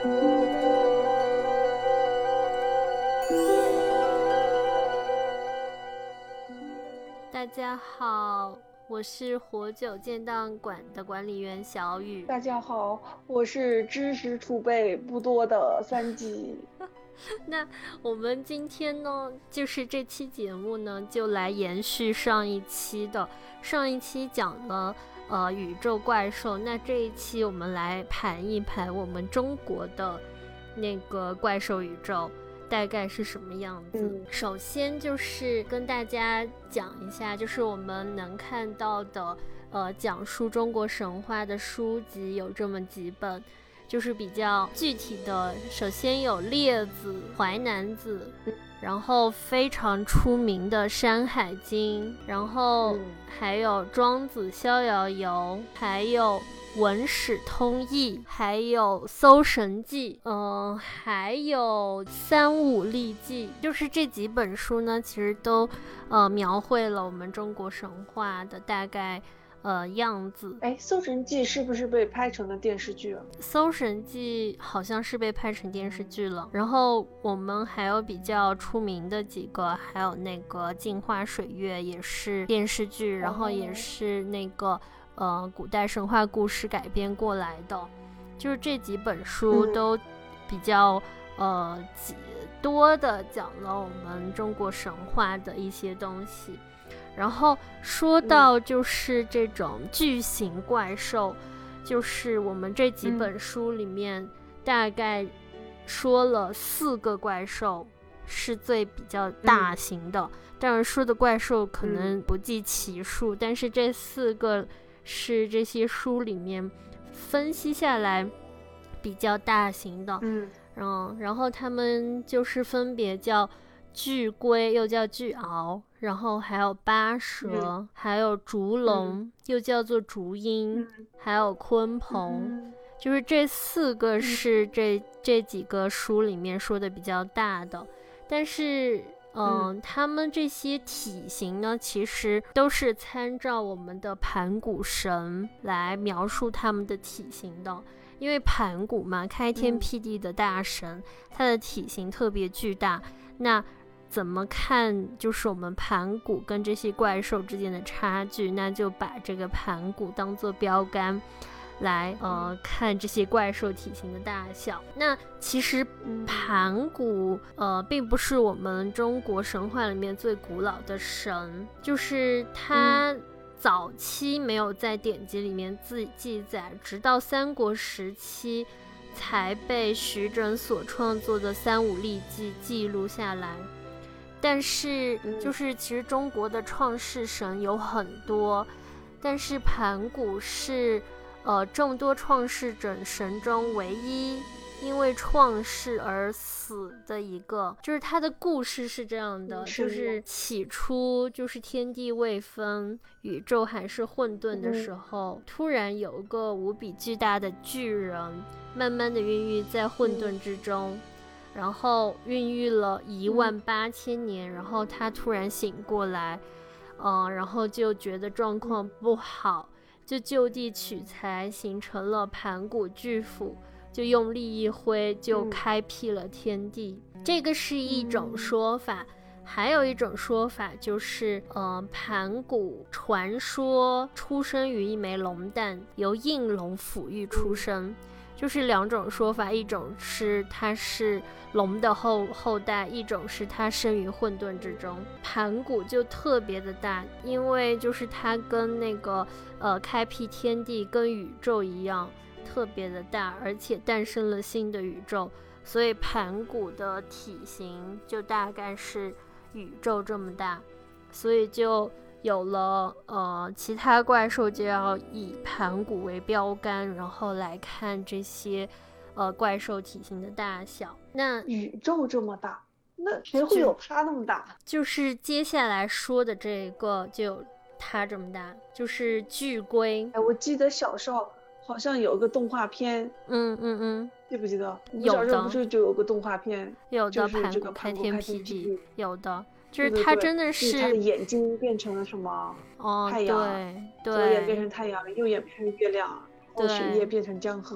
大家好，我是活久建档馆的管理员小雨。 大家好，我是知识储备不多的三级。 那我们今天呢，就是这期节目呢，就来延续上一期的。上一期讲了宇宙怪兽，那这一期我们来盘一盘我们中国的那个怪兽宇宙大概是什么样子。首先就是跟大家讲一下，就是我们能看到的讲述中国神话的书籍有这么几本，就是比较具体的。首先有列子、淮南子，然后非常出名的山海经，然后还有庄子逍遥游，还有文史通义，还有搜神记，还有三五历记。就是这几本书呢，其实都描绘了我们中国神话的大概样子。 搜神记是不是被拍成了电视剧啊？ 搜神记好像是被拍成电视剧了。然后我们还有比较出名的几个，还有那个镜花水月也是电视剧，然后也是那个古代神话故事改编过来的。就是这几本书都比较多的讲了我们中国神话的一些东西。然后说到就是这种巨型怪兽，就是我们这几本书里面大概说了4个怪兽是最比较大型的，当然说的怪兽可能不计其数，但是这4个是这些书里面分析下来比较大型的。然后他们就是分别叫巨龟，又叫巨鳌，然后还有巴蛇，还有烛龙，又叫做烛鹰，还有鲲鹏。就是这4个是这几个书里面说的比较大的。但是他们这些体型呢，其实都是参照我们的盘古神来描述他们的体型的。因为盘古嘛，开天辟地的大神，他的体型特别巨大。那怎么看就是我们盘古跟这些怪兽之间的差距，那就把这个盘古当作标杆来看这些怪兽体型的大小。那其实盘古并不是我们中国神话里面最古老的神，就是他早期没有在典籍里面记载，直到三国时期才被徐整所创作的三五历记记录下来。但是就是其实中国的创世神有很多，但是盘古是众多创世神中唯一因为创世而死的一个。就是他的故事是这样的，就是起初就是天地未分，宇宙还是混沌的时候，突然有一个无比巨大的巨人慢慢的孕育在混沌之中，然后孕育了18000年，然后他突然醒过来，然后就觉得状况不好，就就地取材，形成了盘古巨斧，就用力一挥就开辟了天地。这个是一种说法。还有一种说法就是盘古传说出生于一枚龙蛋，由应龙抚育出生。就是2种说法，一种是他是龙的后代，一种是他生于混沌之中。盘古就特别的大，因为就是他跟那个开辟天地跟宇宙一样特别的大，而且诞生了新的宇宙，所以盘古的体型就大概是宇宙这么大，所以就有了其他怪兽就要以盘古为标杆，然后来看这些怪兽体型的大小。那宇宙这么大，那谁会有它那么大？ 就是接下来说的这个就有它这么大，就是巨龟。 我记得小时候好像有个动画片，记不记得？ 有的， 小时候不是就有个动画片， 有的， 就是盘古开天辟地，有的。就是它真的是他的眼睛变成了什么太阳， 对， 左眼变成太阳，右眼变成月亮，然后血液变成江河。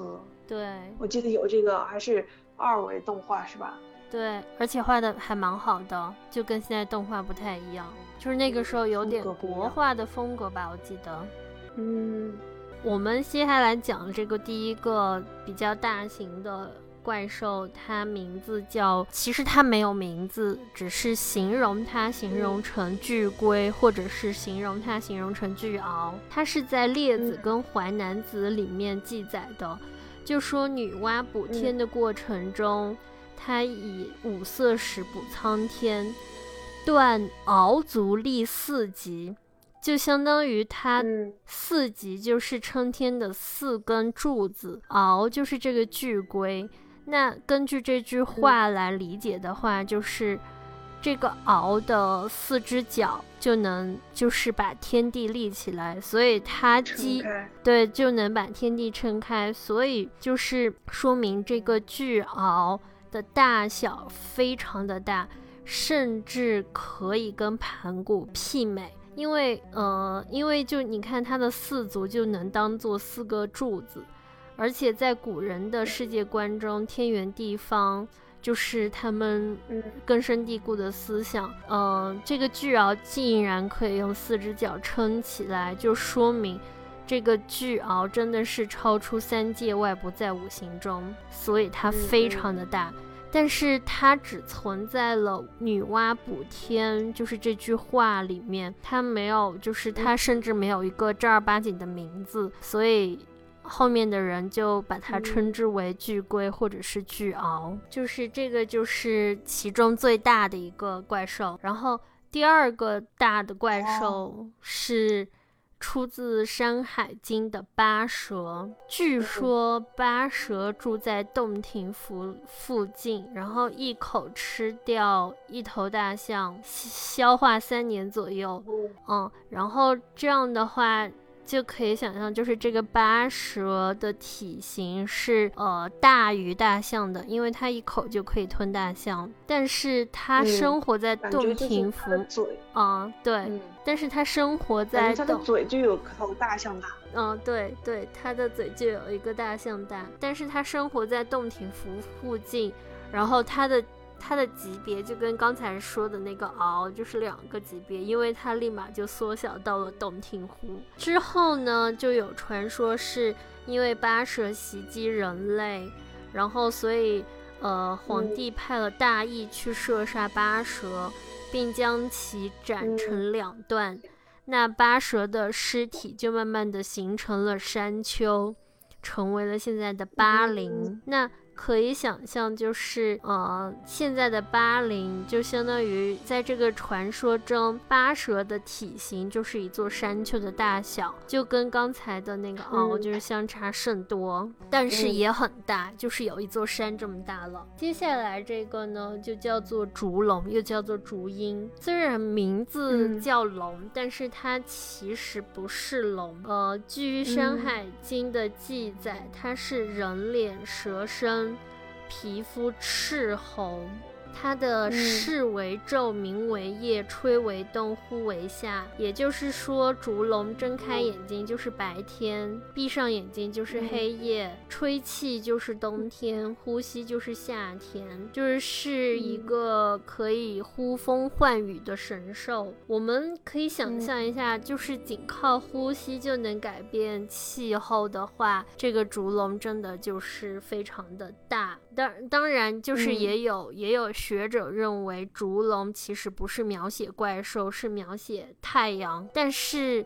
对， 我记得有这个还是2维动画是吧？ 对，而且画的还蛮好的，就跟现在动画不太一样，就是那个时候有点国画的风格吧，我记得。我们接下来讲这个第一个比较大型的怪兽，它名字叫，其实它没有名字，只是形容它形容成巨龟，或者是形容它形容成巨鳌。它是在《列子》跟《淮南子》里面记载的，就说女娲补天的过程中，她以五色石补苍天，断鳌足立4极，就相当于它4极就是撑天的4根柱子，鳌就是这个巨龟。那根据这句话来理解的话，就是这个鳌的4只脚就是把天地立起来，所以它对就能把天地撑开，所以就是说明这个巨鳌的大小非常的大，甚至可以跟盘古媲美。因为就你看它的4足就能当做4个柱子，而且在古人的世界观中，天圆地方就是他们根深蒂固的思想。这个巨鳌竟然可以用4只脚撑起来，就说明这个巨鳌真的是超出3界外，不在5行中，所以它非常的大。但是它只存在了女娲补天就是这句话里面，它没有，就是它甚至没有一个正儿八经的名字，所以后面的人就把它称之为巨龟或者是巨鳌。就是这个就是其中最大的一个怪兽。然后第二个大的怪兽是出自《山海经》的巴蛇。据说巴蛇住在洞庭湖附近，然后一口吃掉1头大象，消化3年左右。然后这样的话就可以想象，就是这个巴蛇的体型是大于大象的，因为它一口就可以吞大象。但是它生活在洞庭湖，对，但是它生活在它的嘴就有头大象大。 对对，它的嘴就有一个大象大，但是它生活在洞庭湖附近，然后它的级别就跟刚才说的那个鳌就是2个级别，因为它立马就缩小到了洞庭湖。之后呢，就有传说是因为巴蛇袭击人类，然后所以皇帝派了大羿去射杀巴蛇，并将其斩成2段。那巴蛇的尸体就慢慢的形成了山丘，成为了现在的巴陵。那可以想象，就是现在的巴陵就相当于在这个传说中，巴蛇的体型就是一座山丘的大小，就跟刚才的那个鳌就是相差甚多，但是也很大，就是有一座山这么大了。接下来这个呢，就叫做烛龙，又叫做烛鹰。虽然名字叫龙，但是它其实不是龙。据《山海经》的记载，它是人脸蛇身，皮肤赤红，它的视为昼，明为夜，吹为冬，呼为夏。也就是说，烛龙睁开眼睛就是白天，闭上眼睛就是黑夜，吹气就是冬天，呼吸就是夏天，就是一个可以呼风唤雨的神兽。我们可以想象一下，就是仅靠呼吸就能改变气候的话，这个烛龙真的就是非常的大。当然就是也有学者认为烛龙其实不是描写怪兽，是描写太阳。但是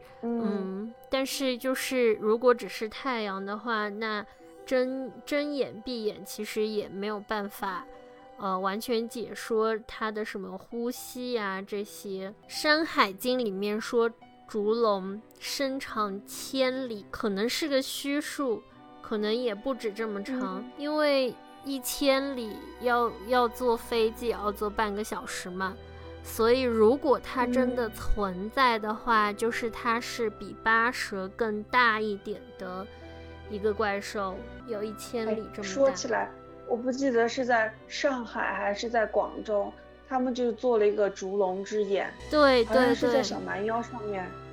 就是如果只是太阳的话，那睁眼闭眼其实也没有办法完全解说它的什么呼吸啊这些。山海经里面说烛龙身长1000里，可能是个虚数，可能也不止这么长，因为1000里要坐飞机也要坐半个小时嘛，所以如果它真的存在的话，就是它是比巴蛇更大一点的一个怪兽，有1000里这么大。 说起来，我不记得是在上海还是在广州，他们就做了一个烛龙之眼， 对对对， 好像是在小蛮腰上面。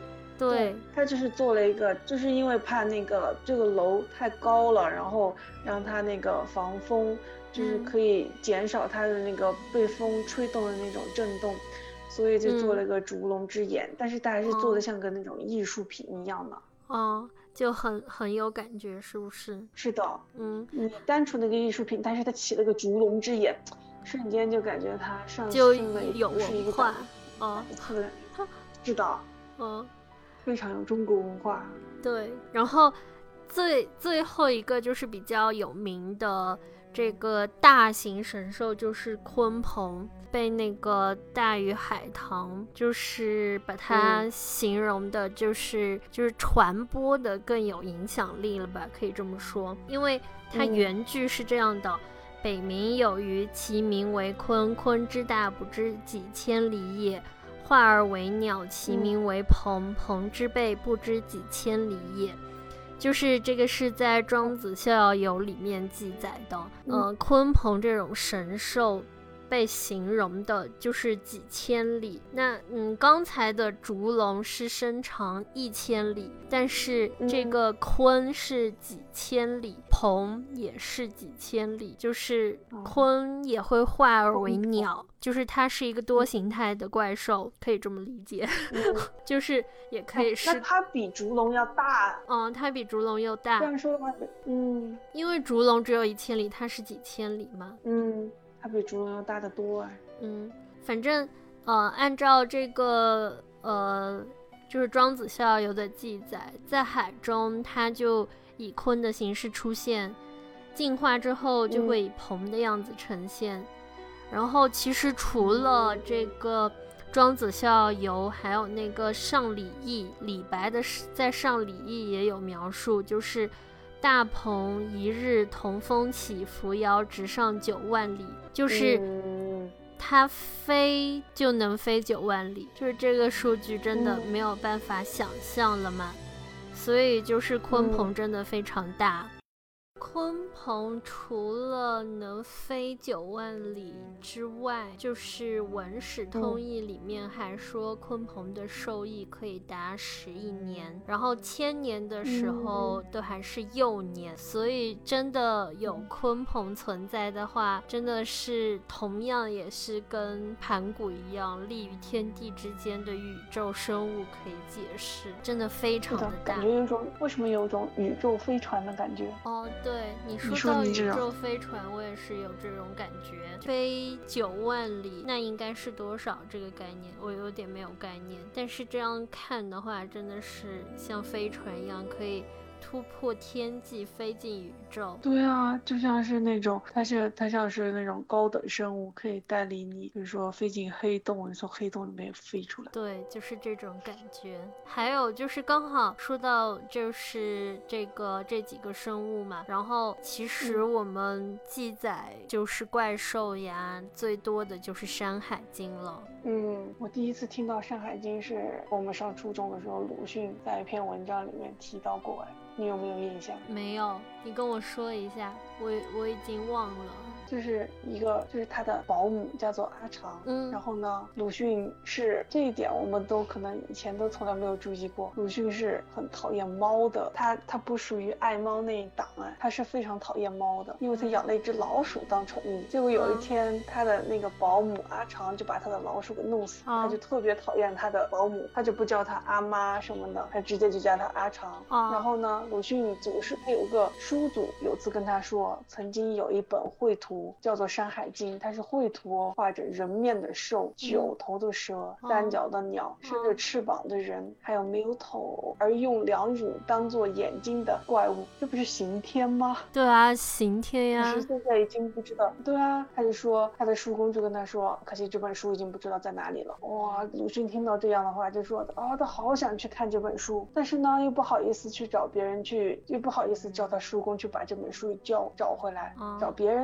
对， 他就是做了一个，就是因为怕那个这个楼太高了，然后让他那个防风，就是可以减少它的那个被风吹动的那种震动，所以就做了一个烛龙之眼，但是它还是做的像个那种艺术品一样的。 就很有感觉，是不是？ 是的，你单纯的一个艺术品，但是它起了个烛龙之眼，瞬间就感觉它上升的有文化， 是的，非常有中国文化。 对，然后最后一个就是比较有名的这个大型神兽，就是鲲鹏，被那个大鱼海棠就是把它形容的就是传播的更有影响力了吧，可以这么说。因为它原句是这样的，北冥有鱼，其名为鲲，鲲之大，不知几千里也。化而为鸟，其名为鹏，鹏之背，不知几千里也。就是这个是在《庄子逍遥游》里面记载的。鲲鹏这种神兽被形容的就是几千里。那刚才的烛龙是身长1000里，但是这个鲲是几千里，鹏也是几千里，就是鲲也会化而为鸟，就是它是一个多形态的怪兽，可以这么理解。就是也可以是那它比烛龙要大。 它比烛龙又大。 这样说的话， 因为烛龙只有1000里，它是几千里嘛。 它比烛龙要大得多。 反正按照这个就是庄子逍遥游的记载，在海中它就以鲲的形式出现，进化之后就会以鹏的样子呈现。然后其实除了这个庄子逍遥游，还有那个上礼义，李白的在上礼义也有描述，就是大鹏一日同风起，扶摇直上9万里，就是它飞就能飞9万里，就是这个数据真的没有办法想象了嘛。所以就是鲲鹏真的非常大。鲲鹏除了能飞9万里之外，就是《文史通义》里面还说鲲鹏的寿益可以达11年，然后1000年的时候都还是幼年。所以真的有鲲鹏存在的话，真的是同样也是跟盘古一样立于天地之间的宇宙生物可以解释，真的非常的大。 感觉有种为什么有种宇宙飞船的感觉。 对，你说到宇宙飞船，我也是有这种感觉。飞9万里，那应该是多少？这个概念我有点没有概念。但是这样看的话，真的是像飞船一样，可以突破天际，飞进宇宙。 对啊，就像是那种它像是那种高等生物，可以带领你，比如说飞进黑洞，你从黑洞里面飞出来。 对，就是这种感觉。还有就是刚好说到就是这几个生物嘛，然后其实我们记载就是怪兽呀，最多的就是《山海经》了。 我第一次听到《山海经》是我们上初中的时候，鲁迅在一篇文章里面提到过。你有没有印象？ 没有，你跟我说一下，我已经忘了。 就是他的保姆叫做阿长，然后呢，鲁迅是这一点我们都可能以前都从来没有注意过，鲁迅是很讨厌猫的，他不属于爱猫那一档，他是非常讨厌猫的，因为他养了一只老鼠当宠物，结果有一天他的那个保姆阿长就把他的老鼠给弄死，他就特别讨厌他的保姆，他就不叫他阿妈什么的，他直接就叫他阿长。然后呢，鲁迅祖师他有个书祖有次跟他说，曾经有一本绘图叫做《山海经》，它是绘图画着人面的兽、9头的蛇、3脚的鸟、伸着翅膀的人，还有没有头而用2乳当做眼睛的怪物，这不是刑天吗？ 对啊，刑天呀。 可是现在已经不知道。对啊，他就说他的叔公就跟他说，可惜这本书已经不知道在哪里了。哇，鲁迅听到这样的话就说他好想去看这本书，但是呢又不好意思去找别人去，又不好意思叫他叔公去把这本书找回来，找别人呢又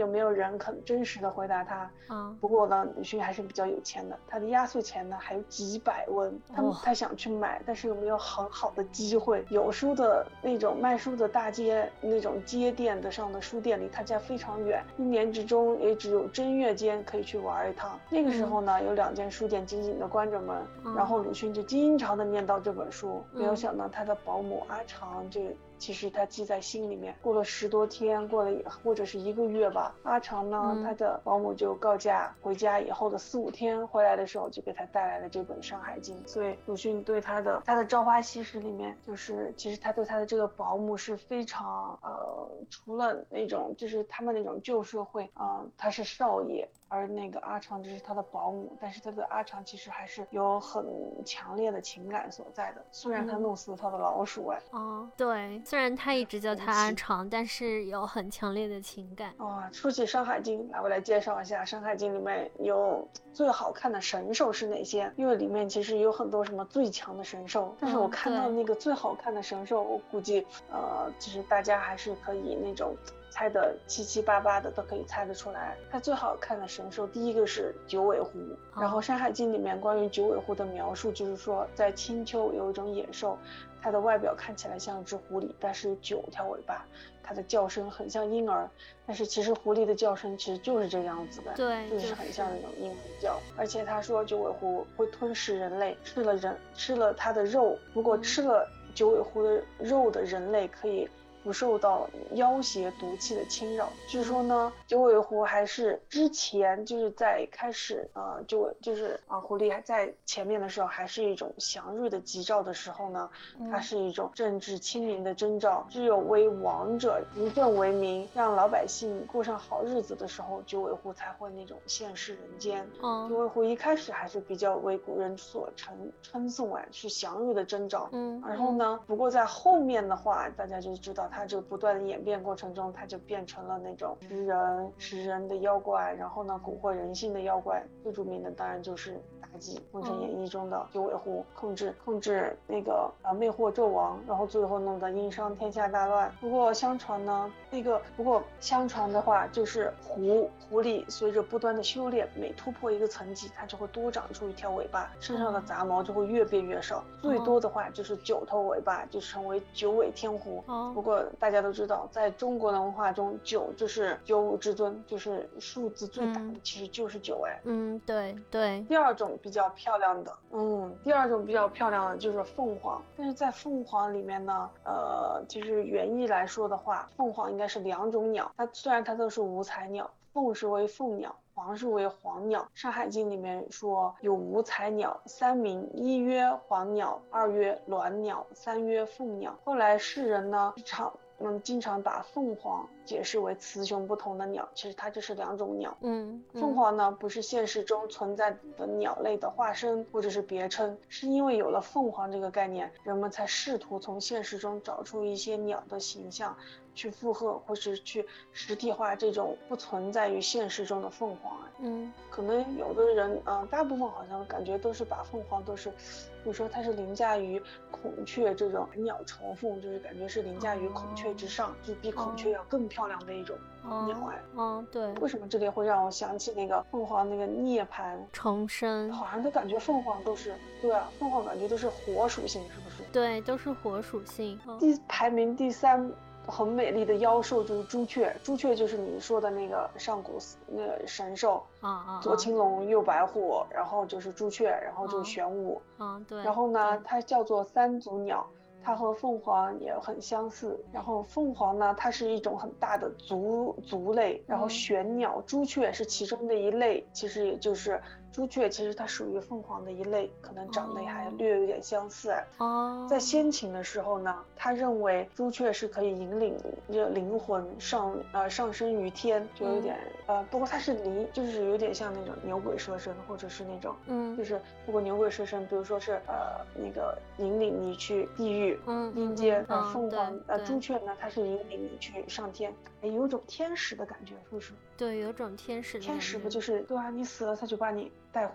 没有人肯真实的回答他。不过呢，鲁迅还是比较有钱的，他的压岁钱呢还有几百文，他想去买，但是又没有很好的机会。有书的那种卖书的大街，那种街店的上的书店离他家非常远，一年之中也只有正月间可以去玩一趟。那个时候呢，有2间书店紧紧的关着门，然后鲁迅就经常的念叨这本书。没有想到他的保姆阿长其实他记在心里面。过了10多天，或者是1个月吧，阿长呢，他的保姆就告假回家以后的4、5天回来的时候，就给他带来了这本《山海经》。所以鲁迅对他的《朝花夕拾》里面，就是其实他对他的这个保姆是非常除了那种就是他们那种旧社会他是少爷，而那个阿长只是他的保姆，但是他对阿长其实还是有很强烈的情感所在的。虽然他弄死了他的老鼠对，虽然他一直叫他阿长，但是有很强烈的情感。 说起《山海经》来，我来介绍一下《山海经》里面有最好看的神兽是哪些，因为里面其实有很多什么最强的神兽，但是我看到那个最好看的神兽，我估计其实大家还是可以那种猜的七七八八的都可以猜得出来。它最好看的神兽第一个是九尾狐，然后《山海经》里面关于九尾狐的描述就是说，在青丘有一种野兽，它的外表看起来像一只狐狸，但是有9条尾巴，它的叫声很像婴儿，但是其实狐狸的叫声其实就是这样子的， 对， 就是很像那种婴儿叫。而且他说九尾狐会吞噬人类，吃了它的肉，如果吃了九尾狐的肉的人类可以不受到妖邪毒气的侵扰。据说呢，九尾狐还是之前就是在开始狐狸还在前面的时候，还是一种祥瑞的吉兆的时候呢，它是一种政治清明的征兆。只有为王者以政为民，让老百姓过上好日子的时候，九尾狐才会那种现世人间。九尾狐一开始还是比较为古人所称颂是祥瑞的征兆。然后呢，不过在后面的话，大家就知道它这个不断的演变过程中，它就变成了那种食人的妖怪，然后呢蛊惑人心的妖怪。最著名的当然就是妲己，《封神演义》中的九尾狐控制那个魅惑纣王，然后最后弄得殷商天下大乱。不过相传的话，就是狐狸随着不断的修炼，每突破一个层级，它就会多长出1条尾巴，身上的杂毛就会越变越少，最多的话就是9头尾巴，就成为9尾天狐。不过大家都知道，在中国的文化中，9就是九五至尊，就是数字最大的其实就是9。 对。 第二种比较漂亮的就是凤凰。但是在凤凰里面呢，就是原意来说的话，凤凰应该是2种鸟。它虽然它都是五彩鸟，凤是为凤鸟，黄是为黄鸟。《山海经》里面说有五彩鸟3名，1曰黄鸟，2曰鸾鸟，3曰凤鸟。后来世人呢经常把凤凰解释为雌雄不同的鸟，其实它这是2种鸟。凤凰呢不是现实中存在的鸟类的化身或者是别称，是因为有了凤凰这个概念，人们才试图从现实中找出一些鸟的形象去附和或是去实体化这种不存在于现实中的凤凰。可能有的人大部分好像感觉都是把凤凰都是，比如说它是凌驾于孔雀这种鸟朝凤，就是感觉是凌驾于孔雀之上，就比孔雀要更漂亮的一种鸟。 对。 为什么这里会让我想起那个凤凰那个涅槃重生？ 好像都感觉凤凰都是，对啊，凤凰感觉都是火属性，是不是？ 对，都是火属性。 排名第3很美丽的妖兽就是朱雀。朱雀就是你说的那个上古那个神兽左青龙右白虎，然后就是朱雀，然后就是玄武。 对。 然后呢，它叫做3足鸟，它和凤凰也很相似。然后凤凰呢，它是一种很大的族类，然后玄鸟朱雀是其中的一类，其实也就是朱雀其实它属于凤凰的一类，可能长得还略有点相似。在先秦的时候呢，他认为朱雀是可以引领灵魂上升于天，就有点不过它是就是有点像那种牛鬼蛇神，或者是那种就是不过牛鬼蛇神比如说是那个引领你去地狱阴间，凤凰朱雀呢，它是引领你去上天，有种天使的感觉，是不是？ 对，有种天使的感觉。 天使不就是对啊，你死了他就把你带回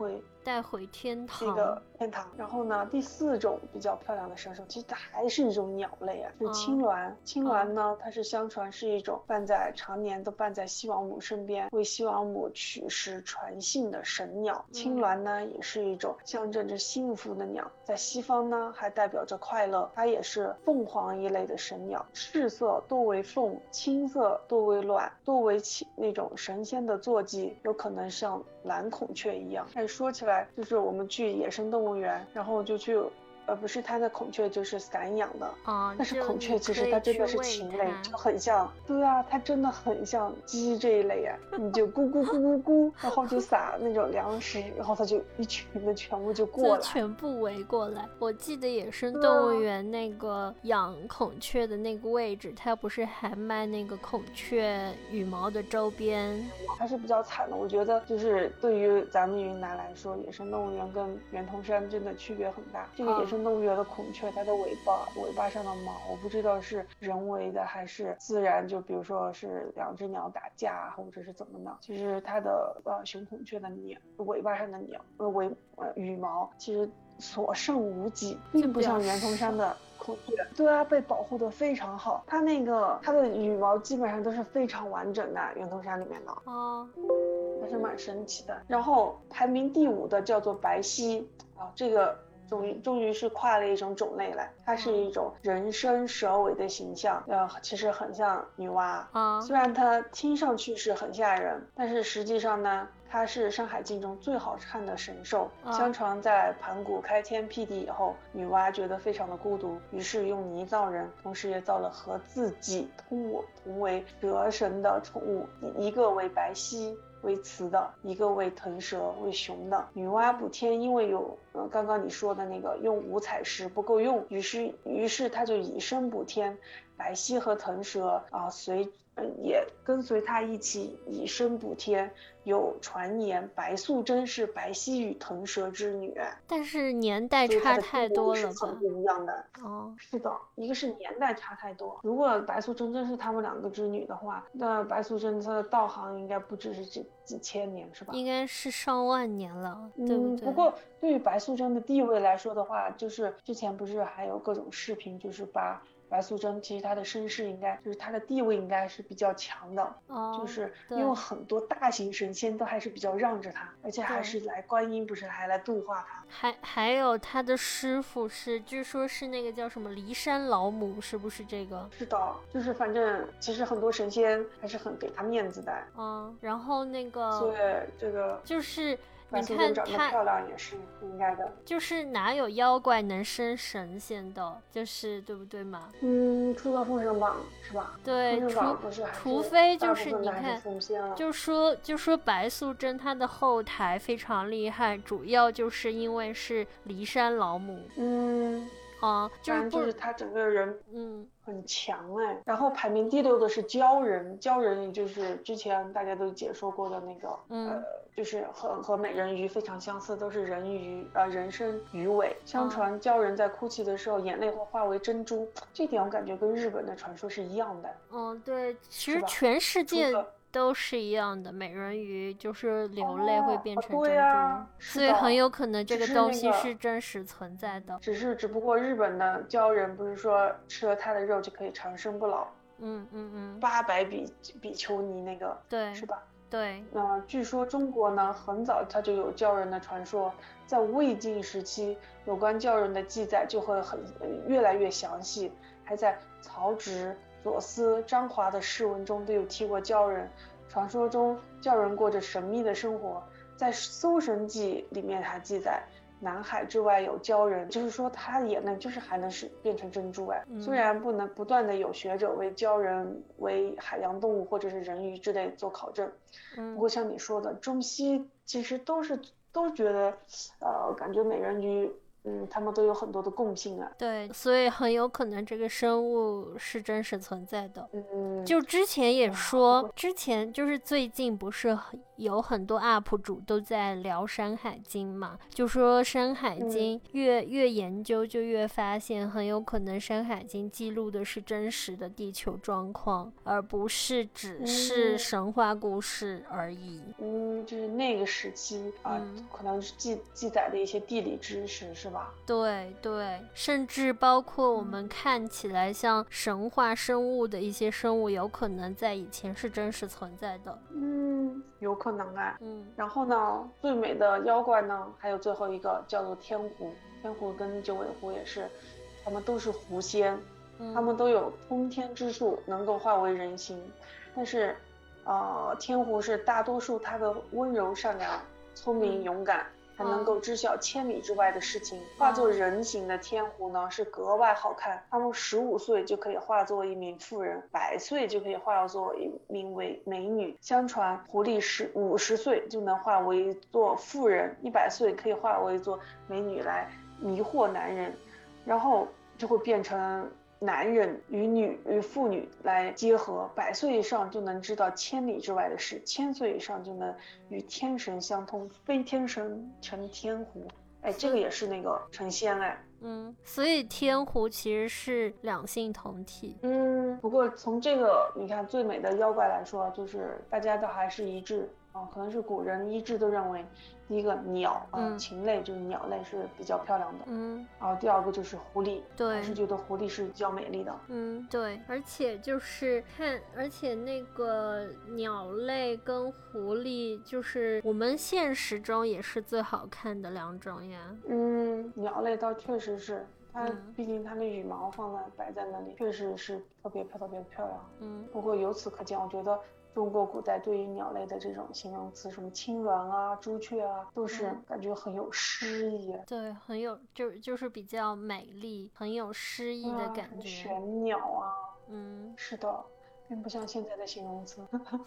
带回天堂。 那个天堂。然后呢，第4种比较漂亮的神兽，其实它还是一种鸟类啊，是青鸾。青鸾呢，它是相传是一种常年都伴在西王母身边，为西王母取食传信的神鸟。青鸾呢，也是一种象征着幸福的鸟，在西方呢还代表着快乐。它也是凤凰一类的神鸟，赤色多为凤，青色多为卵，多为那种神仙的坐骑，有可能像蓝孔雀一样。说起来，就是我们去野生动物园，然后就去不是它的孔雀就是散养的但是孔雀其实它真的是禽类，就很像，对啊，它真的很像鸡这一类啊，你就咕咕咕咕咕，然后就撒那种粮食，然后它就一群的全部就过来， 全部围过来。我记得野生动物园那个养孔雀的那个位置，它不是还卖那个孔雀羽毛的周边， 还是比较惨的。我觉得就是对于咱们云南来说，野生动物园跟圆通山真的区别很大。这个野生动物园的孔雀，它的尾巴上的毛，我不知道是人为的还是自然，就比如说是2只鸟打架或者是怎么的，其实它的雄孔雀的尾巴上的羽毛其实所剩无几，并不像圆通山的孔雀，对啊，被保护的非常好，它的羽毛基本上都是非常完整的，圆通山里面的还是蛮神奇的。然后排名第5的叫做白犀这个终于是跨了一种种类来，它是一种人身蛇尾的形象，其实很像女娲虽然它听上去是很吓人，但是实际上呢，它是《山海经》中最好看的神兽。相传在盘古开天辟地以后，女娲觉得非常的孤独，于是用泥造人，同时也造了和自己同为蛇神的宠物，一个为白犀为雌的，一个为腾蛇为雄的。女娲补天因为有刚刚你说的那个用五彩石不够用，于是她就以身补天，白犀和腾蛇也跟随他一起以身补天。有传言白素贞是白犀与腾蛇之女， 但是年代差太多了吧？ 是很不一样的是的，一个是年代差太多。如果白素贞真是他们2个之女的话，那白素贞她的道行应该不只是几千年，是吧？ 应该是上万年了，对不对？ 不过对于白素贞的地位来说的话，就是之前不是还有各种视频，就是把白素贞其实她的身世应该就是她的地位应该是比较强的就是因为很多大型神仙都还是比较让着她，而且还是来观音不是还来度化她。 还有她的师傅据说是那个叫什么骊山老母，是不是这个？ 是的，就是反正其实很多神仙还是很给她面子的然后那个所以这个就是白素贞长得漂亮也是应该的， 就是哪有妖怪能生神仙的，就是对不对嘛？ 除了封神榜是吧？ 对，除非就是你看，就说白素贞她的后台非常厉害，主要就是因为是骊山老母。 就是他整个人很强然后排名第6的是鲛人，鲛人就是之前大家都解说过的那个就是和美人鱼非常相似，都是人身鱼尾。相传鲛人在哭泣的时候眼泪会化为珍珠，这点我感觉跟日本的传说是一样的。 对，其实全世界都是一样的，美人鱼就是流泪会变成珍珠，所以很有可能这个东西是真实存在的。 只不过日本的鲛人不是说吃了它的肉就可以长生不老，800比丘尼那个， 对， 是吧？ 对。 据说中国呢很早它就有鲛人的传说，在魏晋时期有关鲛人的记载就会越来越详细，还在曹植、左思、张华的诗文中都有提过鲛人。传说中鲛人过着神秘的生活，在《搜神记》里面还记载南海之外有鲛人，就是说他也能就是还能变成珍珠虽然不断的有学者为鲛人为海洋动物或者是人鱼之类做考证不过像你说的中西其实都觉得感觉美人鱼他们都有很多的共性啊。 对，所以很有可能这个生物是真实存在的。就之前也说，之前就是最近不是有很多 UP 主都在聊《山海经》嘛，就说《山海经》越研究就越发现，很有可能《山海经》记录的是真实的地球状况，而不是只是神话故事而已。 就是那个时期啊，可能是记载的一些地理知识，是吧？ 对对，甚至包括我们看起来像神话生物的一些生物，有可能在以前是真实存在的。 有可能啊。然后呢，最美的妖怪呢，还有最后一个叫做天狐。天狐跟九尾狐也是，他们都是狐仙，他们都有通天之术，能够化为人形。但是天狐是大多数他的温柔善良、聪明勇敢，还能够知晓千里之外的事情。化作人形的天狐呢，是格外好看。他们15岁就可以化作一名妇人，100岁就可以化作一名美女。相传狐狸是50岁就能化为一座妇人，100岁可以化为一座美女来迷惑男人，然后就会变成男人与妇女来结合，100岁以上就能知道千里之外的事，1000岁以上就能与天神相通，飞天神成天狐。这个也是那个成仙所以天狐其实是两性同体。 不过从这个你看最美的妖怪来说，就是大家都还是一致可能是古人一致都认为，第一个鸟禽类就是鸟类是比较漂亮的，然后第二个就是狐狸， 对， 还是觉得狐狸是比较美丽的， 对，而且就是而且那个鸟类跟狐狸，就是我们现实中也是最好看的两种呀。 鸟类倒确实是。它毕竟它的羽毛摆在那里，确实是特别漂亮。不过由此可见，我觉得中国古代对于鸟类的这种形容词，什么青鸾啊、朱雀啊，都是感觉很有诗意。 对，很有就是比较美丽，很有诗意的感觉。 玄鸟啊，是的，并不像现在的形容词。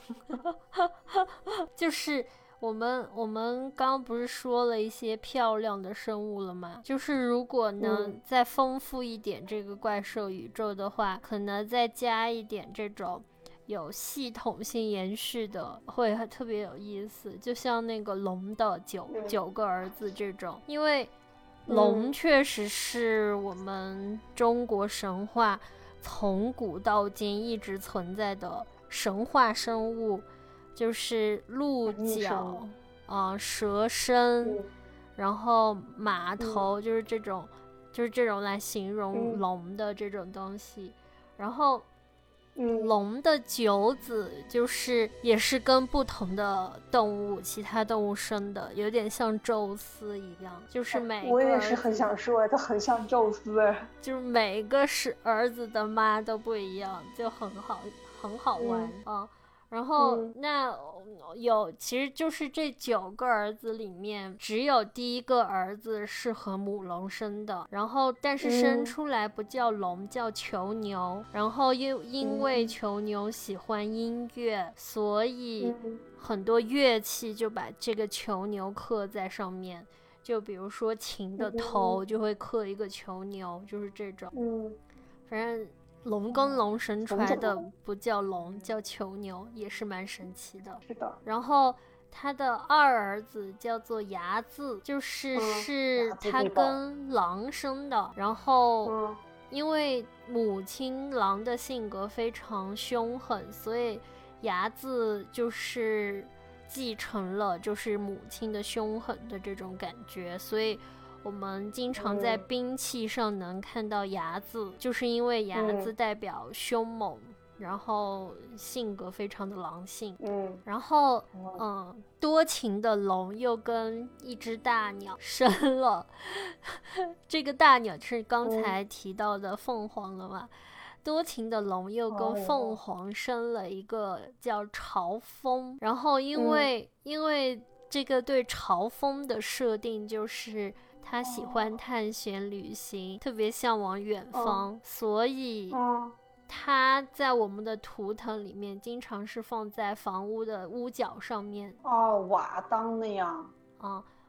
就是我们刚不是说了一些漂亮的生物了吗？就是如果呢再丰富一点这个怪兽宇宙的话，可能再加一点这种有系统性延续的，会特别有意思。就像那个龙的九个儿子这种，因为龙确实是我们中国神话从古到今一直存在的神话生物。就是鹿角蛇身，然后马头，就是这种来形容龙的这种东西。然后龙的九子就是也是跟不同的动物其他动物生的，有点像宙斯一样，就是每个我也是很想说它很像宙斯， 就是每个是儿子的妈都不一样，就很好玩然后那其实就是这9个儿子里面，只有第一个儿子是和母龙生的，然后但是生出来不叫龙，叫囚牛。然后又因为囚牛喜欢音乐，所以很多乐器就把这个囚牛刻在上面，就比如说琴的头就会刻一个囚牛，就是这种。反正龙跟龙生出来的不叫龙，叫囚牛，也是蛮神奇的。 是的。 然后他的二儿子叫做睚眦，是他跟狼生的。然后因为母亲狼的性格非常凶狠，所以睚眦就是继承了就是母亲的凶狠的这种感觉，所以我们经常在兵器上能看到睚眦，就是因为睚眦代表凶猛，然后性格非常的狼性。然后多情的龙又跟一只大鸟生了这个大鸟是刚才提到的凤凰了嘛？多情的龙又跟凤凰生了一个叫朝风。然后因为这个对朝风的设定就是他喜欢探险旅行，特别向往远方，所以他在我们的图腾里面经常是放在房屋的屋角上面。 瓦当那样。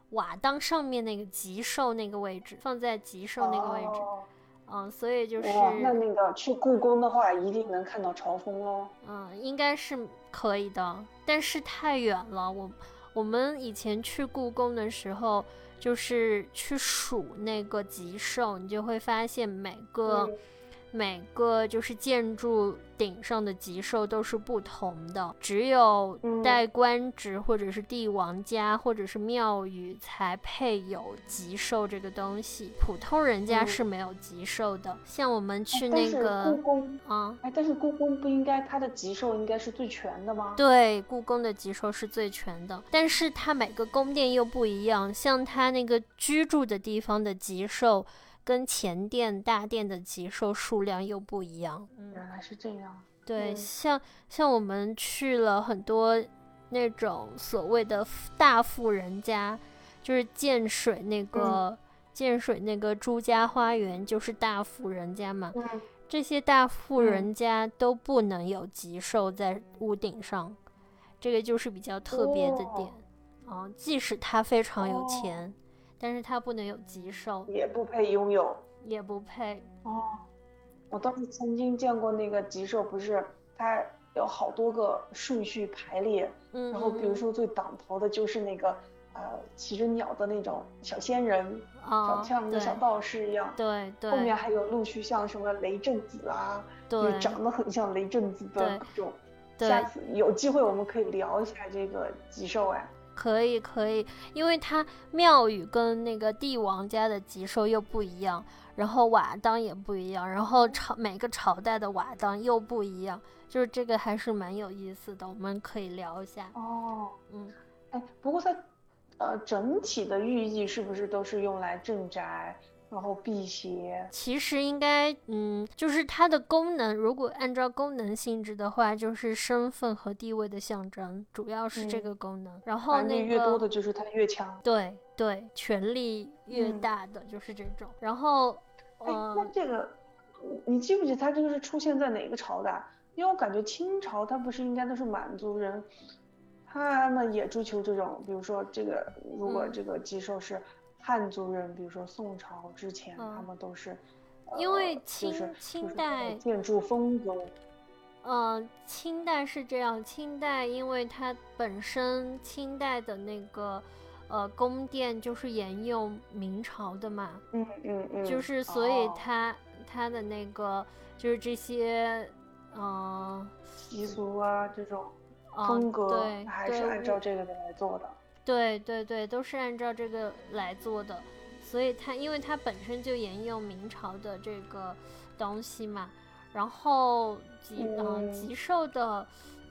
瓦当上面那个吉兽那个位置，放在吉兽那个位置。所以就是那个去故宫的话，一定能看到朝风哦。 应该是可以的，但是太远了。我们以前去故宫的时候，就是去数那个吉兽，你就会发现每个就是建筑顶上的吉兽都是不同的，只有带官职或者是帝王家或者是庙宇才配有吉兽这个东西，普通人家是没有吉兽的。像我们去那个故宫但是故宫不应该它的吉兽应该是最全的吗？ 对，故宫的吉兽是最全的，但是它每个宫殿又不一样，像它那个居住的地方的吉兽跟前殿大殿的吉兽数量又不一样。 原来是这样。 对，像我们去了很多那种所谓的大富人家，就是建水那个朱家花园就是大富人家嘛。这些大富人家都不能有吉兽在屋顶上，这个就是比较特别的点。即使他非常有钱，但是他不能有吉兽， 也不配拥有， 也不配。 我当时曾经见过那个吉兽，不是它有好多个顺序排列，然后比如说最当头的就是那个骑着鸟的那种小仙人，像那个小道士一样。 对， 后面还有陆续像什么雷震子啊，就长得很像雷震子的各种。下次有机会我们可以聊一下这个吉兽。 可以，因为它庙宇跟那个帝王家的吉兽又不一样，然后瓦当也不一样，然后每个朝代的瓦当又不一样，就是这个还是蛮有意思的，我们可以聊一下。 不过它整体的寓意是不是都是用来镇宅然后辟邪？ 其实应该就是它的功能，如果按照功能性质的话，就是身份和地位的象征，主要是这个功能。然后那个越多的就是它越强。 对，权力越大的就是这种。然后那这个你记不记得它这个是出现在哪个朝代？因为我感觉清朝它不是应该都是满族人，他们也追求这种，比如说这个如果这个吉兽是汉族人，比如说宋朝之前，他们都是， 因为清代建筑风格， 清代是这样，清代因为它本身清代的那个宫殿就是沿用明朝的嘛，就是所以它的那个就是这些习俗啊这种风格，还是按照这个来做的。 对，都是按照这个来做的，所以因为它本身就沿用明朝的这个东西嘛。然后吉兽的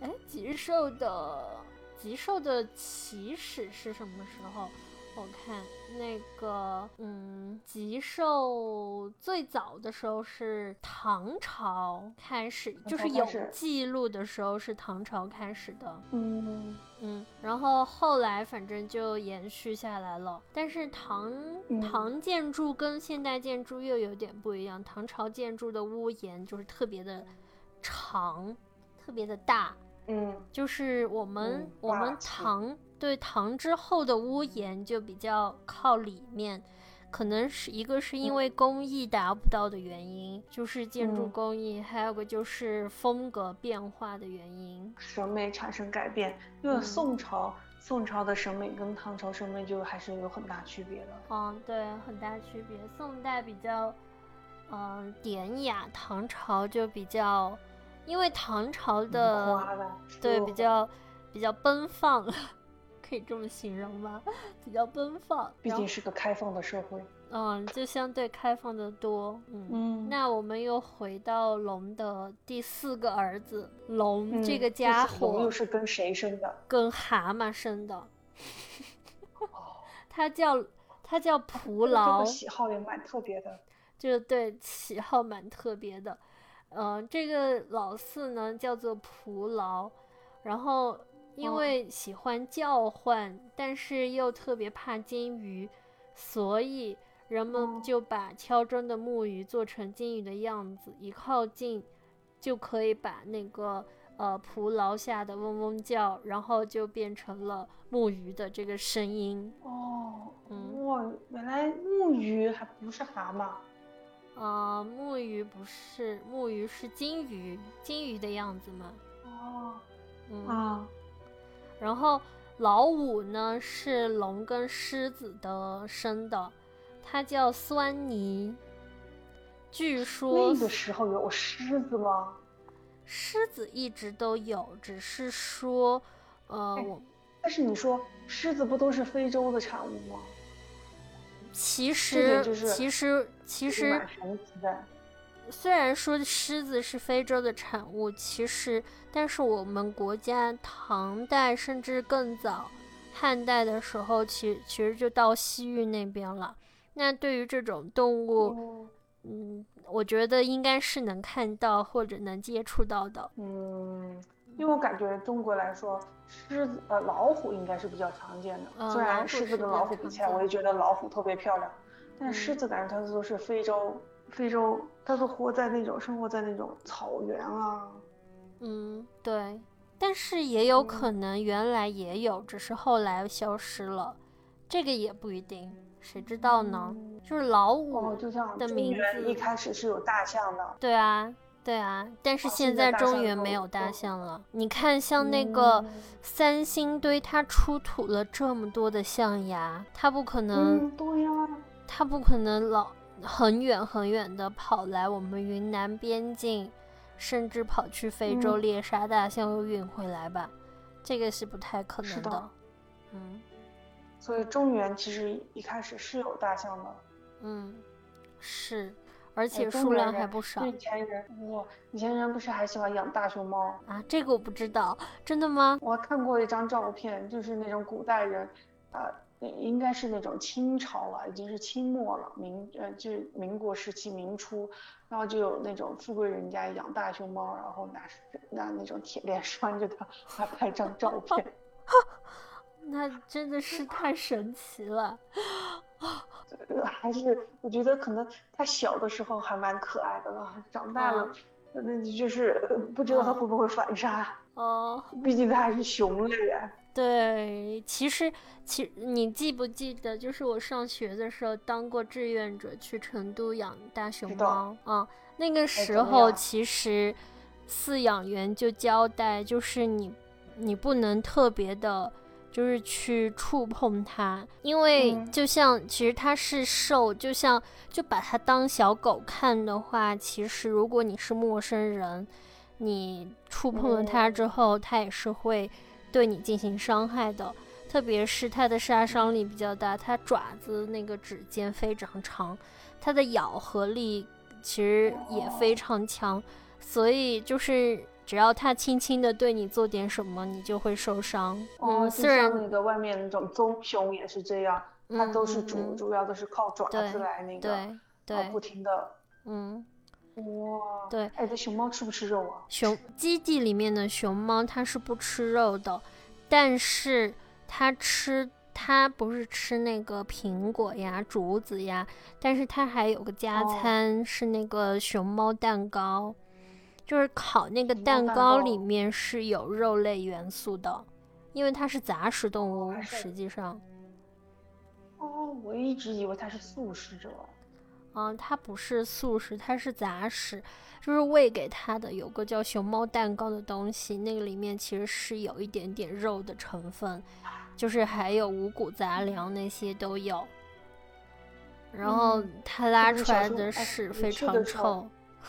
起始是什么时候？我看那个吉兽最早的时候是唐朝开始，就是有记录的时候是唐朝开始的。然后后来反正就延续下来了。但是唐建筑跟现代建筑又有点不一样，唐朝建筑的屋檐就是特别的长，特别的大。就是我们唐之后的屋檐就比较靠里面，可能是一个是因为工艺达不到的原因，就是建筑工艺，还有个就是风格变化的原因， 审美产生改变。因为宋朝的审美跟唐朝审美就还是有很大区别的。 对，很大区别。宋代比较典雅，唐朝就比较，因为唐朝的对比较奔放，可以这么形容吗？比较奔放， 毕竟是个开放的社会。 就相对开放的多。那我们又回到龙的第4个儿子。龙这个家伙， 龙又是跟谁生的？ 跟蛤蟆生的。他叫蒲牢。 这个喜好也蛮特别的。 就对，喜好蛮特别的。这个老四呢叫做蒲牢，然后因为喜欢叫唤，但是又特别怕金鱼，所以人们就把敲钟的木鱼做成金鱼的样子，一靠近就可以把那个蒲牢吓得嗡嗡叫，然后就变成了木鱼的这个声音。 哦，原来木鱼还不是蛤蟆。 木鱼不是，木鱼是金鱼，金鱼的样子嘛。然后老五呢是龙跟狮子的生的，它叫酸泥。据说那个时候有狮子吗？ 狮子一直都有，只是说但是你说狮子不都是非洲的产物吗？ 其实蛮神奇的。 虽然说狮子是非洲的产物，但是我们国家唐代甚至更早汉代的时候其实就到西域那边了。那对于这种动物我觉得应该是能看到或者能接触到的。 因为我感觉中国来说老虎应该是比较常见的。虽然狮子跟老虎比起来我也觉得老虎特别漂亮，但狮子感觉它都是非洲它都生活在那种草原啊。 对，但是也有可能原来也有，只是后来消失了，这个也不一定，谁知道呢？就是老五的名字， 就像中原一开始是有大象的。 对啊，但是现在中原没有大象了。你看，像那个三星堆，它出土了这么多的象牙，它不可能， 对呀， 它不可能很远很远的跑来我们云南边境，甚至跑去非洲猎杀大象又运回来吧，这个是不太可能的。 所以中原其实一开始是有大象的。 是，而且数量还不少。 以前人不是还喜欢养大熊猫啊？这个我不知道，真的吗？ 我看过一张照片，就是那种古代人，应该是那种清朝了，已经是清末了，就是民国时期明初，然后就有那种富贵人家养大熊猫，然后拿那种铁链拴着它，还拍张照片。 那真的是太神奇了。 还是我觉得可能他小的时候还蛮可爱的了，长大了那就是不知道他会不会反杀。毕竟他还是熊类呀。 对，其实你记不记得，就是我上学的时候当过志愿者去成都养大熊猫那个时候其实饲养员就交代，就是你不能特别的就是去触碰它，因为就像其实它是兽，就把它当小狗看的话，其实如果你是陌生人，你触碰了它之后，它也是会对你进行伤害的，特别是它的杀伤力比较大，它爪子那个指尖非常长，它的咬合力其实也非常强，所以就是只要它轻轻的对你做点什么，你就会受伤。 虽然那个外面那种棕熊也是这样，它都是主要都是靠爪子来那个对不停的哇， 对， 这熊猫吃不吃肉啊？ 基地里面的熊猫它是不吃肉的，但是它不是吃那个苹果呀、竹子呀，但是它还有个加餐是那个熊猫蛋糕，就是烤那个蛋糕里面是有肉类元素的，因为它是杂食动物，实际上。 我一直以为它是素食者。 它不是素食，它是杂食，就是喂给它的有个叫熊猫蛋糕的东西，那个里面其实是有一点点肉的成分，就是还有五谷杂粮那些都有，然后它拉出来的屎非常臭。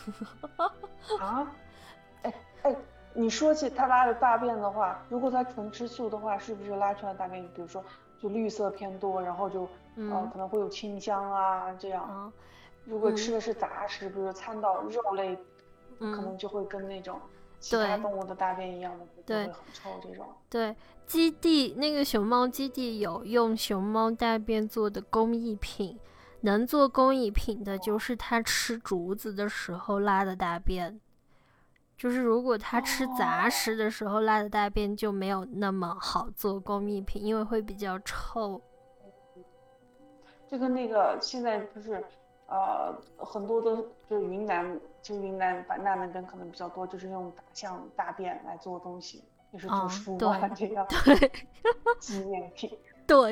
你说起它拉的大便的话，如果它纯吃素的话，是不是拉出来大便比如说就绿色偏多，然后就可能会有清香啊这样。如果吃的是杂食，比如掺到肉类，可能就会跟那种其他动物的大便一样的，就会很臭这种。 对，那个熊猫基地有用熊猫大便做的工艺品，能做工艺品的就是它吃竹子的时候拉的大便，就是如果它吃杂食的时候拉的大便就没有那么好做工艺品，因为会比较臭。 这个那个现在不是很多都就是云南版纳那边可能比较多，就是用大象大便来做东西，就是做书啊这样。 对， 纪念品。 对，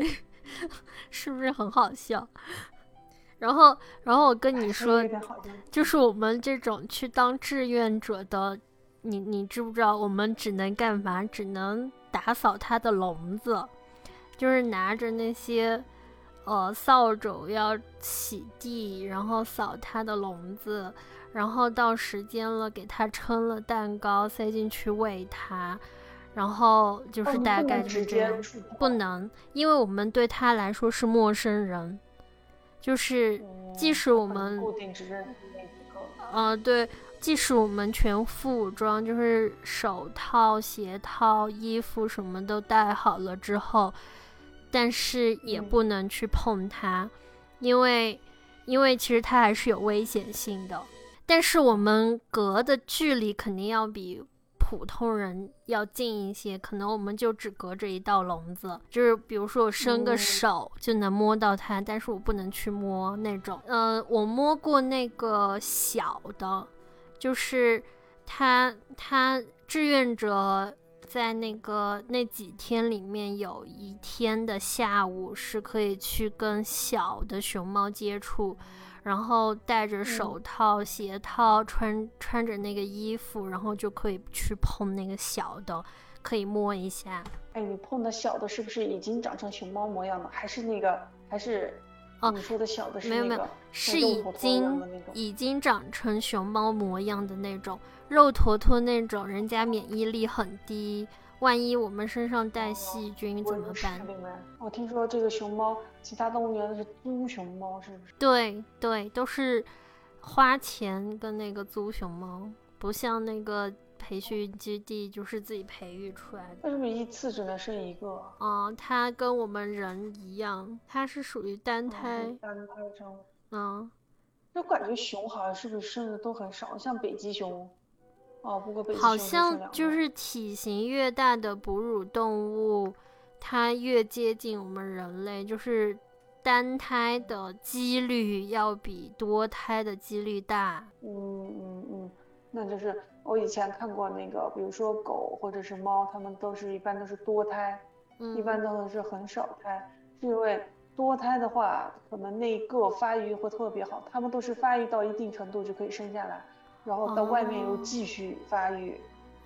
是不是很好笑？然后我跟你说，就是我们这种去当志愿者的，你知不知道我们只能干嘛？只能打扫他的笼子，就是拿着那些扫帚要洗地，然后扫他的笼子，然后到时间了给他称了蛋糕塞进去喂他，然后就是大概就是这样。不能，因为我们对他来说是陌生人，就是即使我们固定只认识那几个。 对，即使我们全副武装，就是手套、鞋套、衣服什么都戴好了之后，但是也不能去碰它，因为其实它还是有危险性的。但是我们隔的距离肯定要比普通人要近一些，可能我们就只隔着一道笼子，就是比如说我伸个手就能摸到它，但是我不能去摸那种。我摸过那个小的，就是他志愿者在那几天里面有一天的下午是可以去跟小的熊猫接触，然后戴着手套、鞋套，穿着那个衣服，然后就可以去碰那个小的，可以摸一下。 哎，你碰的小的是不是已经长成熊猫模样了？还是你说的小的是那个？ 没有，是已经长成熊猫模样的那种，肉坨坨那种，人家免疫力很低，万一我们身上带细菌怎么办？ 我听说这个熊猫，其他动物园的是租熊猫，是不是？ 对，都是花钱跟那个租熊猫，不像那个培训基地就是自己培育出来的。 为什么一次只能生一个？ 它跟我们人一样，它是属于单胎。 单胎生。就感觉熊好像是不是生的都很少，像北极熊。不过北极熊好像就是体型越大的哺乳动物，它越接近我们人类，就是单胎的几率要比多胎的几率大。 那就是我以前看过那个，比如说狗或者是猫，它们一般都是多胎，一般都是很少胎，是因为多胎的话，可能那个发育会特别好，它们都是发育到一定程度就可以生下来，然后到外面又继续发育。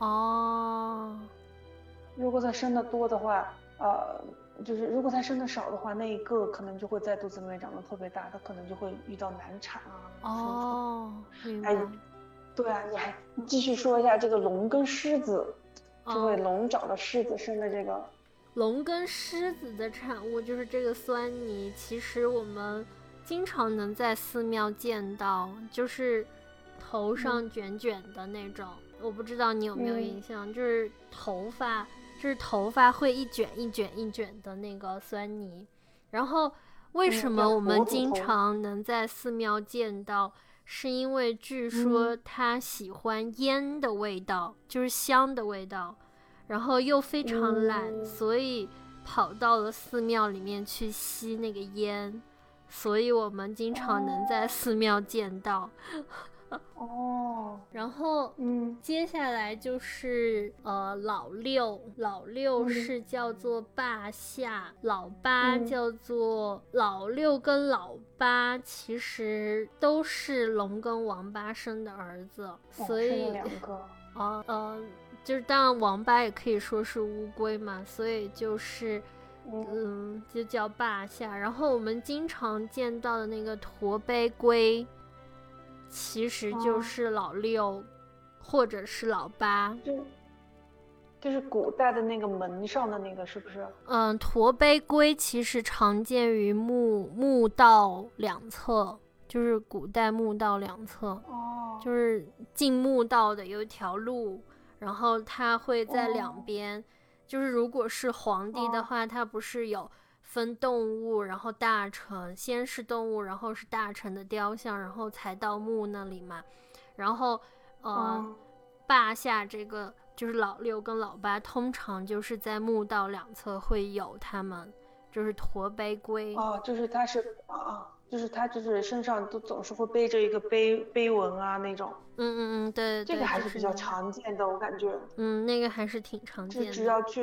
如果它生的多的话，就是如果它生的少的话，那一个可能就会在肚子里面长得特别大，它可能就会遇到难产明白。 对啊，你继续说一下这个龙跟狮子，这位龙找了狮子生的这个。 龙跟狮子的产物就是这个酸泥，其实我们经常能在寺庙见到，就是头上卷卷的那种。我不知道你有没有印象，就是头发会一卷一卷一卷的那个酸泥。然后为什么我们经常能在寺庙见到，是因为据说它喜欢烟的味道，就是香的味道，然后又非常懒，所以跑到了寺庙里面去吸那个烟，所以我们经常能在寺庙见到。然后接下来就是老六是叫做霸下，老八叫做老六跟老八其实都是龙跟王八生的儿子，所以两个就是当然王八也可以说是乌龟嘛，所以就是就叫霸下。然后我们经常见到的那个驼背龟其实就是老六或者是老八， 就是古代的那个门上的那个是不是？ 驼背龟其实常见于墓道两侧，就是古代墓道两侧，就是进墓道的有一条路，然后它会在两边，就是如果是皇帝的话，它不是有分动物，然后大臣，先是动物，然后是大臣的雕像，然后才到墓那里嘛。然后霸下这个就是老六跟老八，通常就是在墓道两侧会有他们，就是驼背龟。 就是它是就是它就是身上都总是会背着一个碑文啊那种。 对， 这个还是比较常见的，我感觉。 那个还是挺常见的。 只要去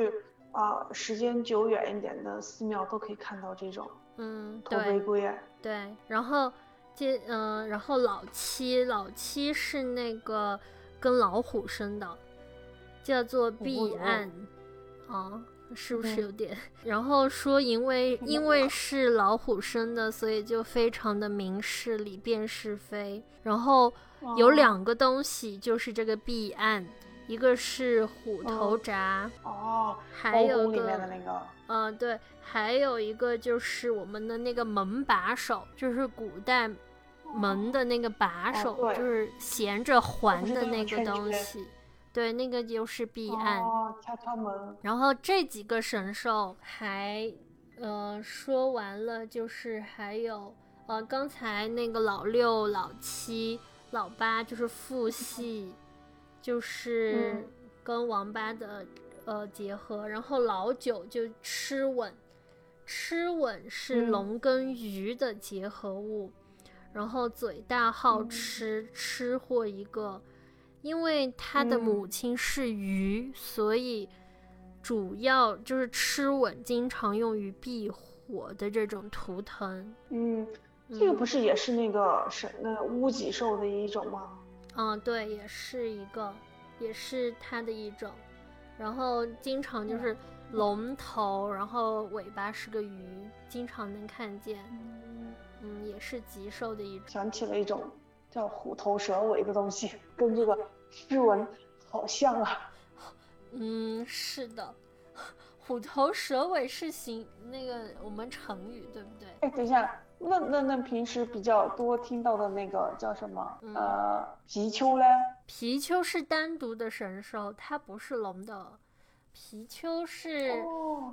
时间久远一点的寺庙都可以看到这种头盔龟啊。 对，然后然后老七是那个跟老虎生的，叫做碧岸是不是有点？然后说因为是老虎生的，所以就非常的明事理，辨是非。然后有2个东西，就是这个碧岸，一个是虎头铡，还有里面的那个， 对，还有一个就是我们的那个门把手，就是古代门的那个把手，就是衔着环的那个东西。对，那个就是碧岸。 敲门。 然后这几个神兽还说完了，就是还有刚才那个老6、老7、老8就是父系，就是跟王八的结合。然后老9就螭吻，螭吻是龙跟鱼的结合物。然后嘴大好吃，吃货一个。因为他的母亲是鱼，所以主要就是螭吻经常用于避火的这种图腾。 这个不是也是那个乌脊兽的一种吗？ 对，也是一个，也是它的一种。然后经常就是龙头，然后尾巴是个鱼，经常能看见。也是棘兽的一种。 想起了一种叫虎头蛇尾的东西，跟这个螭吻好像啊。 是的，虎头蛇尾是那个我们成语对不对？ 等一下，那平时比较多听到的那个叫什么？貔貅嘞？ 貔貅是单独的神兽，它不是龙的。貔貅是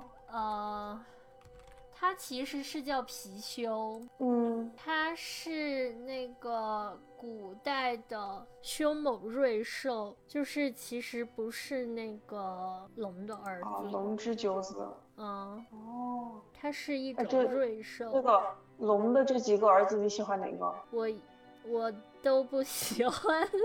它其实是叫貔貅，它是那个古代的凶猛瑞兽，就是其实不是那个龙的儿子， 龙之九子。 它是一种瑞兽。 这个龙的这几个儿子，你喜欢哪个？ 我都不喜欢了。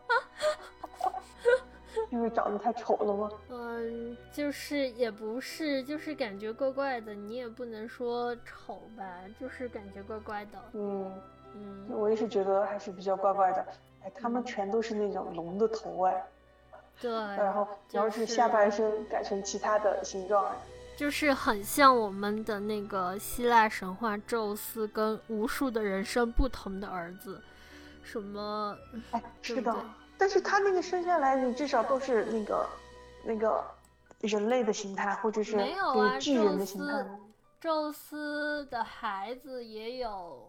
因为长得太丑了吗？ 就是也不是，就是感觉怪怪的。你也不能说丑吧，就是感觉怪怪的。 我也是觉得还是比较怪怪的。他们全都是那种龙的头对， 然后是下半身改成其他的形状就是很像我们的那个希腊神话，宙斯跟无数的人生不同的儿子，什么？ 是的。但是他那个生下来，你至少都是那个人类的形态，或者是没有啊， 巨人的形态。 宙斯的孩子也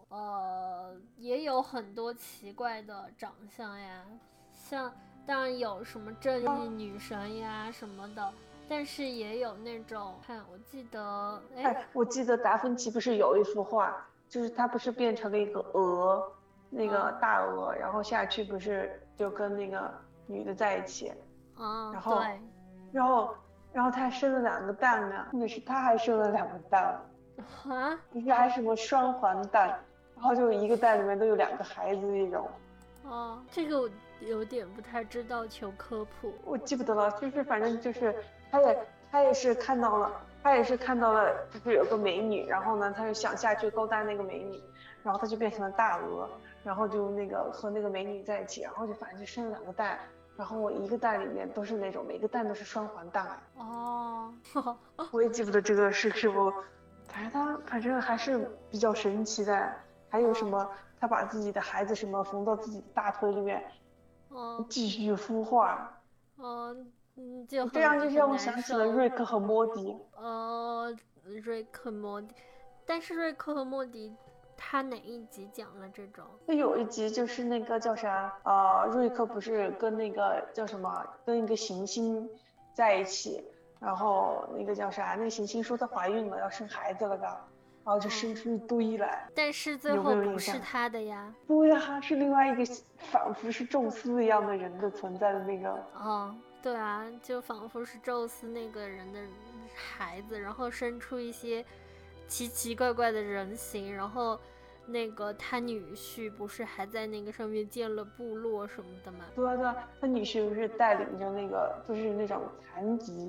有很多奇怪的长相呀，像当然有什么正义女神呀什么的，但是也有那种我记得达芬奇不是有一幅画，就是他不是变成了一个鹅。那个大鹅，然后下去不是就跟那个女的在一起，然后他还生了2个蛋呢，那是他还生了2个蛋不是还什么双环蛋，然后就一个蛋里面都有2个孩子那种。 这个我有点不太知道，求科普。 我记不得了，就是反正就是他也是看到了，就是有个美女，然后呢他就想下去勾搭那个美女，然后他就变成了大鹅。然后就和那个美女在一起，然后就反正就生了2个蛋，然后一个蛋里面都是那种，每个蛋都是双环蛋我也记不得这个是不，反正还是比较神奇的。还有什么，他把自己的孩子什么缝到自己的大腿里面，继续孵化。这样就让我想起了瑞克和莫迪。 瑞克莫迪，但是瑞克和莫迪。他哪一集讲了这种？ 有一集就是那个叫啥瑞克不是跟那个叫什么，跟一个行星在一起，然后那个叫啥，那个行星说她怀孕了，要生孩子了的，然后就生出一堆来。 但是最后不是他的呀？ 对呀，是另外一个仿佛是宙斯一样的人的存在的那个。 对啊，就仿佛是宙斯那个人的孩子，然后生出一些奇奇怪怪的人形，然后那个他女婿不是还在那个上面建了部落什么的吗？ 对啊，他女婿不是带领着那个就是那种残疾，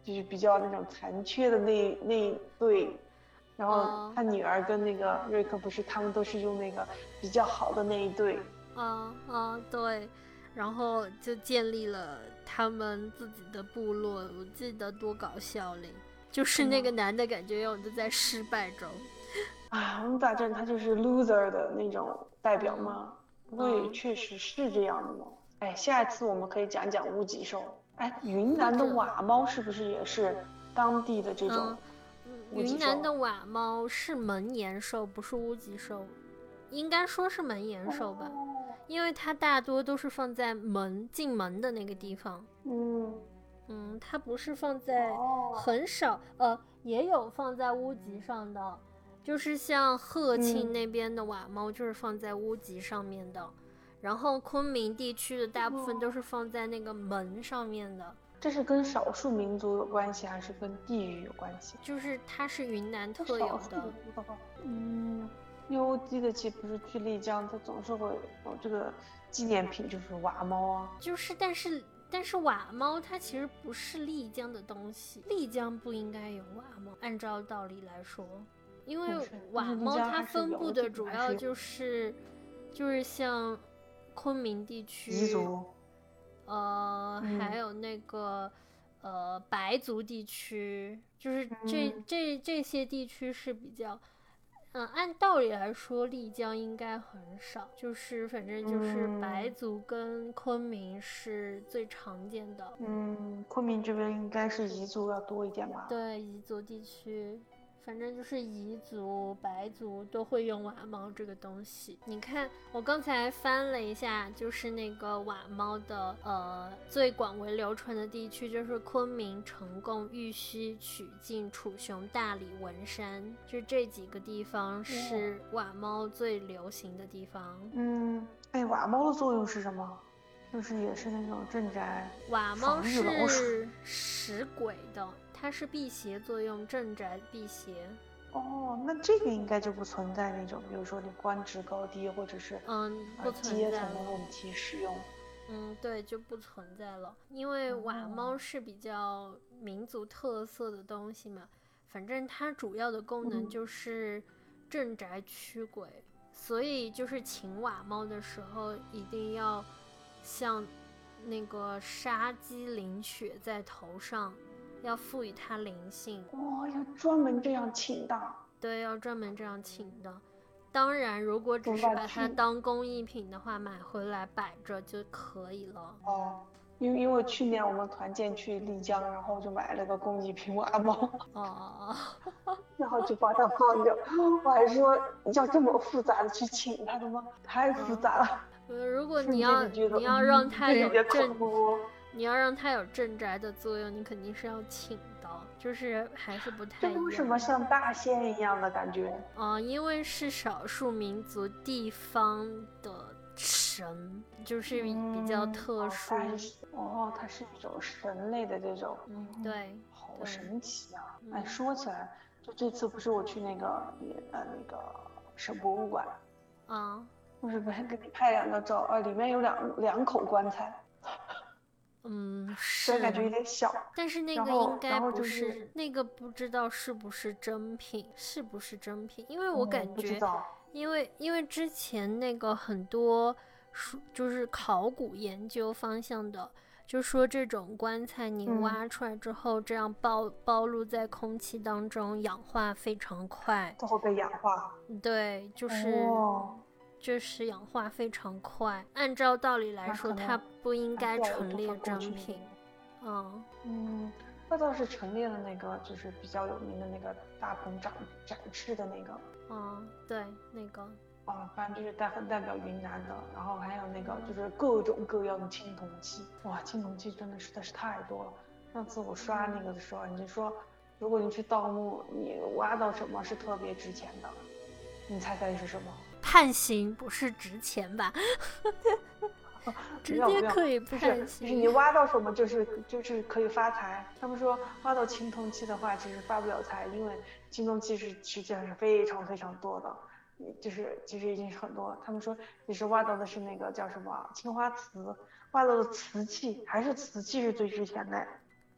就是比较那种残缺的那一对，然后他女儿跟那个瑞克不是，他们都是用那个比较好的那一对。 对，然后就建立了他们自己的部落。我记得多搞笑嘞，就是那个男的感觉永远都在失败中。 我们大战他就是 loser 的那种代表吗？不过确实是这样的嘛。哎，下一次我们可以讲讲乌脊兽。哎，云南的瓦猫是不是也是当地的这种乌脊兽？ 云南的瓦猫是门岩兽，不是乌脊兽，应该说是门岩兽吧，因为它大多都是放在进门的那个地方。它不是放在很少，也有放在屋脊上的，就是像鹤庆那边的瓦猫就是放在屋脊上面的。然后昆明地区的大部分都是放在那个门上面的。 这是跟少数民族有关系，还是跟地域有关系？ 就是它是云南特有的。 因为我记得起不是去丽江，它总是会有这个纪念品，就是瓦猫啊。 但是瓦猫它其实不是丽江的东西，丽江不应该有瓦猫，按照道理来说，因为瓦猫它分布的主要就是像昆明地区， 彝族， 还有那个白族地区，就是这些地区是比较，按道理来说丽江应该很少，就是反正就是白族跟昆明是最常见的。 昆明这边应该是彝族要多一点吧？ 对，彝族地区。反正就是彝族、白族都会用瓦猫这个东西。你看，我刚才翻了一下，就是那个瓦猫的最广为流传的地区，就是昆明、成贡、玉溪、曲靖、楚雄、大理、文山，就这几个地方是瓦猫最流行的地方。 瓦猫的作用是什么？就是也是那种镇宅。 瓦猫是食鬼的。它是辟邪作用，镇宅辟邪。 那这个应该就不存在那种，比如说你官职高低或者是不存在阶层的问题使用。 对，就不存在了，因为瓦猫是比较民族特色的东西嘛。反正它主要的功能就是镇宅驱鬼，所以就是请瓦猫的时候一定要像那个杀鸡淋血在头上。要赋予它灵性。 要专门这样请的？ 对，要专门这样请的。当然如果只是把它当工艺品的话，买回来摆着就可以了。 因为去年我们团建去丽江，然后就买了个工艺品瓦猫。然后就把它放着。我还说要这么复杂的去请它的吗？太复杂了。 如果你要让它有你要让它有镇宅的作用，你肯定是要请的，就是还是不太一样。 这为什么像大仙一样的感觉？ 因为是少数民族地方的神，就是比较特殊。 它是一种神类的这种。 对。 好神奇啊！说起来，就这次不是我去那个省博物馆，不是给你拍2个照，里面有两口棺材。 是感觉有点小， 但是那个应该不是，那个不知道是不是真品，因为我感觉，因为之前那个很多就是考古研究方向的，就说这种棺材你挖出来之后，这样暴露在空气当中，氧化非常快， 都会被氧化。 对，就是氧化非常快，按照道理来说它不应该陈列真品。 那倒是陈列的那个就是比较有名的那个大鹏展翅的那个。 对，那个反正就是代表云南的。然后还有那个就是各种各样的青铜器。青铜器真的实在是太多了。上次我刷那个的时候，你就说如果你去盗墓，你挖到什么是特别值钱的，你猜猜是什么？ 判刑不是值钱吧？直接可以判刑。 就是你挖到什么就是可以发财。他们说挖到青铜器的话，其实发不了财，因为青铜器实际上是非常非常多的，就是其实已经是很多了。他们说其实挖到的是那个叫什么青花瓷，挖到的瓷器，还是瓷器是最值钱的。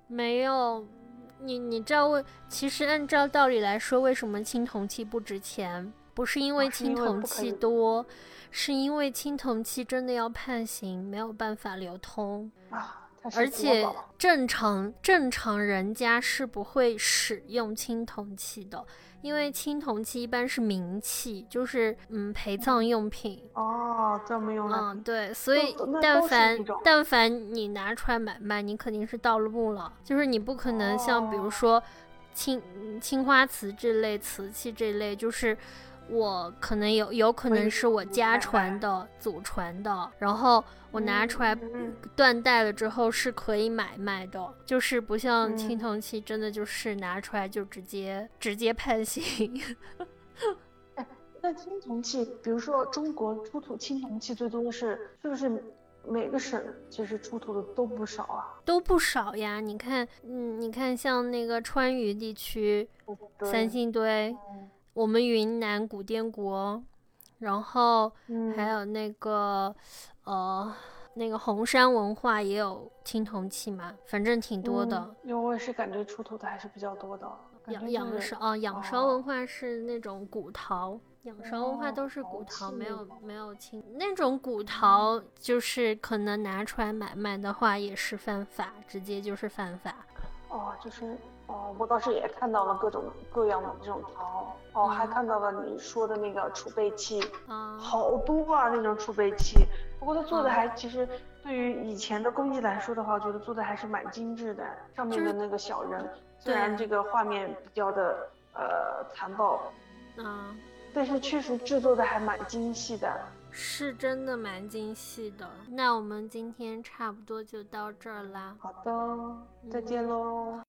没有，你知道其实按照道理来说，为什么青铜器不值钱？不是因为青铜器多，是因为青铜器真的要判刑，没有办法流通而且正常人家是不会使用青铜器的，因为青铜器一般是冥器，就是陪葬用品。 专门用来对，所以但凡你拿出来买卖，你肯定是盗墓了，就是你不可能像比如说青花瓷这类瓷器这类，就是我可能有可能是我家传的祖传的，然后我拿出来断代了之后是可以买卖的，就是不像青铜器真的就是拿出来就直接判刑。 那青铜器，比如说中国出土青铜器最多的是不是每个省其实出土的都不少啊？ 都不少呀，你看像那个川渝地区三星堆，我们云南古滇国，然后还有那个红山文化也有青铜器嘛，反正挺多的。 因为我也是感觉出土的还是比较多的。 仰韶文化是那种古陶，仰韶文化都是古陶，没有青那种古陶，就是可能拿出来买卖的话也是犯法，直接就是犯法。 我倒是也看到了各种各样的这种陶，还看到了你说的那个储备器，好多啊那种储备器。不过它做的还其实对于以前的工艺来说的话，我觉得做的还是蛮精致的。上面的那个小人，虽然这个画面比较的残暴，但是确实制作的还蛮精细的。 是真的蛮精细的。那我们今天差不多就到这儿啦。 好的，再见喽。